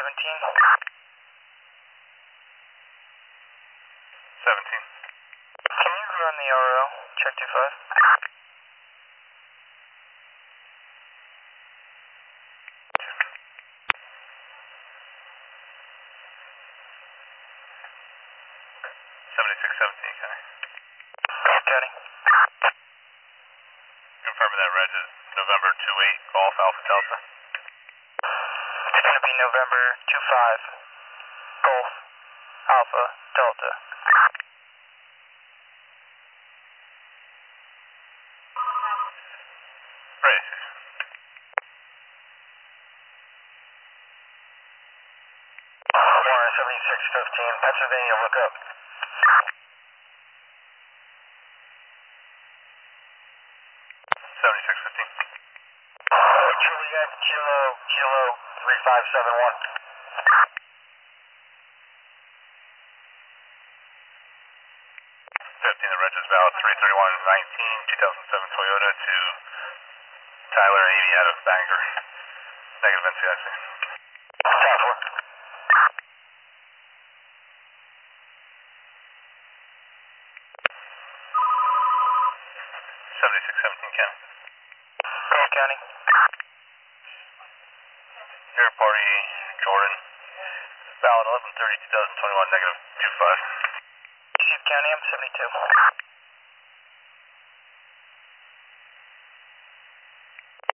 17. 17. Can you run the RO? Check 25. County. Confirming that reg is November 28 Golf Alpha Delta. It's going to be November 25 Golf Alpha Delta. Race. 7615, Pennsylvania, look up. 7615. Juliet, Kilo 3571. 15, the reg is valid 33119, 2007 Toyota to Tyler 80 out of Bangor. Negative NCIC. 7617 Ken. Grant County. Air party Jordan. Valid 11/30/2021, negative 25. County, I'm 72.